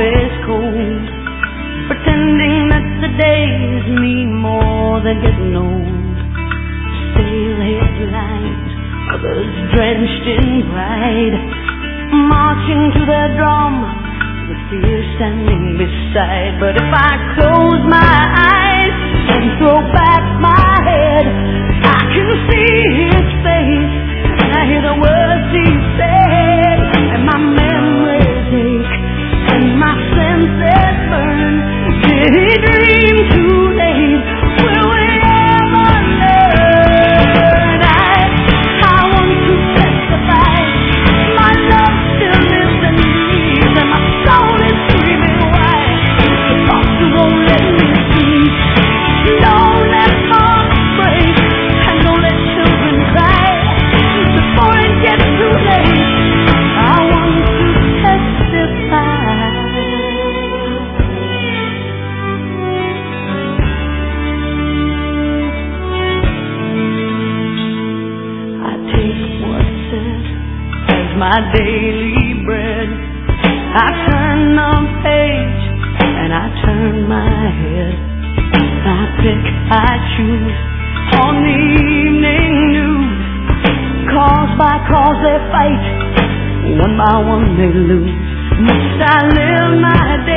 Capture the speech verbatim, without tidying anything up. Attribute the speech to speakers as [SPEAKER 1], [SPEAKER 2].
[SPEAKER 1] always cold, pretending that the days mean more than getting old. Stale headlines, others drenched in pride, marching to their drum with fear standing beside. But if I close my eyes and throw back my head, I can see his face, and I hear the words he said, and my memories ache, and my senses burn. Did he dream too late? Will we ever learn? I, I want to testify, my love still lives and breathes, and my soul is screaming wide. The thoughts won't let me sleep. Don't let hearts break, and don't let children cry before it gets too late. I want to testify. I take what's said as my daily bread. I turn the page and I turn my head. I pick, I choose on the evening news. Cause by cause they fight, one by one they lose. Must I live my